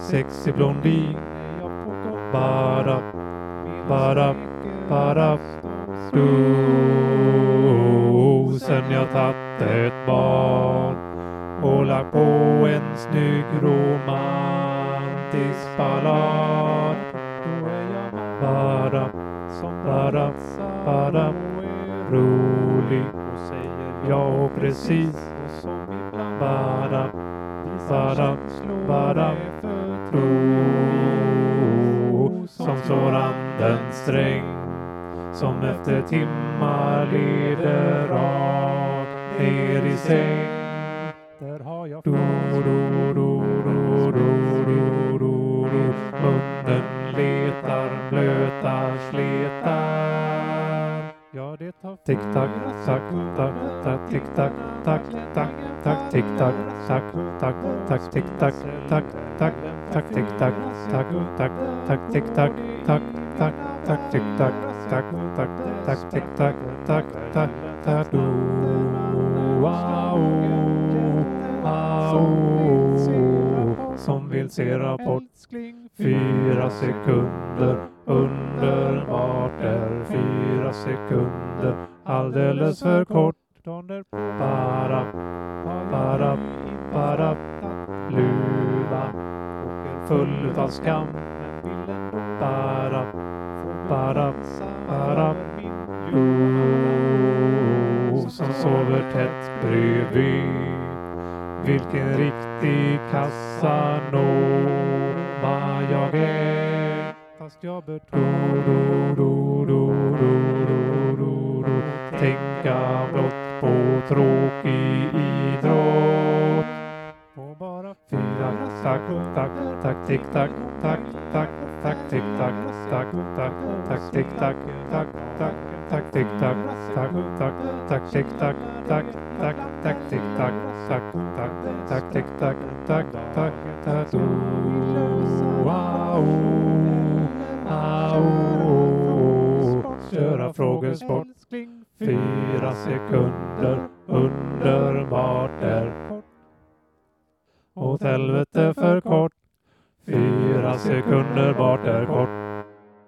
sexig blondin. Bara, bara, bara du. Sen jag tatt ett barn och lagt på en snygg romantisk ballad. Bara, bara, bara rolig. Ja, precis. Bara, bara, bara tro. Som slår anden sträng, som efter timmar leder rakt ner i säng. Där har jag munnen letar, blöta sletar. Ja, det tar tick-tack, tack, tack, tack, tick-tack, tack, tack, tack, tick-tack, tack, tack, tack, tick-tack, tack, tack, tack, tick-tack, tack, tack, tack, tick-tack, tack, tack, tack, tick-tack, tack, tack, tack, tick-tack, tack, tack, tack, du. Wow, som vill se Rapport. 4 sekunder, underbart är 4 sekunder, alldeles för kort. Bara, bara, bara, luva, full av skam. Bara, bara, bara, som sover tätt bredvid. Vilken riktig Casanova jag är. Fast jag bör tänka blott på tråkig idrott. Och bara 4 tack, tack, tack, tick, tack, tack, tack, tack, tick, tack, tack, tack, tack, tick, tack, tack, tack, tack, tick, tack, tack, tack, tack, tick, tack, tack, tack, tack, tick, tack, tack, tack, tack, tick, tack, tack, tack, tack, wow, köra frågesport. 4 sekunder, underbart är åt helvete för kort. 4 sekunder, bart är kort.